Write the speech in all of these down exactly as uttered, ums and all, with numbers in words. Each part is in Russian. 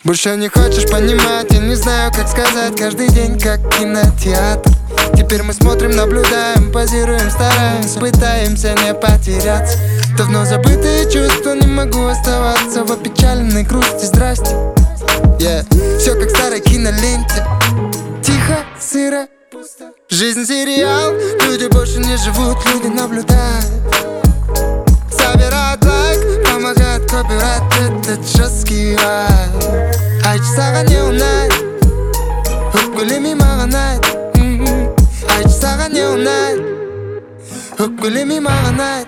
Больше не хочешь понимать, я не знаю, как сказать. Каждый день как кинотеатр. Теперь мы смотрим, наблюдаем, позируем, стараемся, пытаемся не потеряться. Давно забытые чувства, не могу оставаться в опечаленной грусти. Здрасте, yeah. Все как в старой киноленте. Тихо, сыро, пусто. Жизнь сериал, люди больше не живут, люди наблюдают. Собирают лайк, помогает копирайт, этот жесткий вайб. Айч саған не ұнайды, өкпелемей маған айт. Айч саған не ұнайды, өкпелемей маған айт.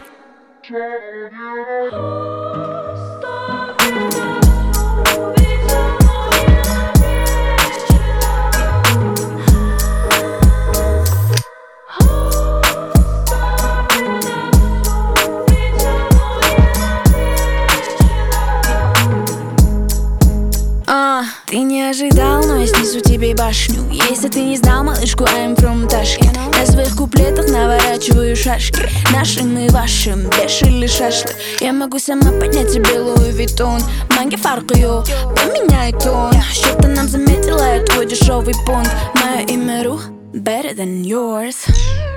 Ты не ожидал, но я снесу тебе башню. Если ты не знал, малышку, I'm from Tashkent. На своих куплетах наворачиваю шашки. Нашим и вашим, бешили шашлык. Я могу сама поднять тебе Луи Виттон. Манги фаркы yok, поменяй тон. Что-то нам заметила, я твой дешевый понт. Мое имя Ру, better than yours.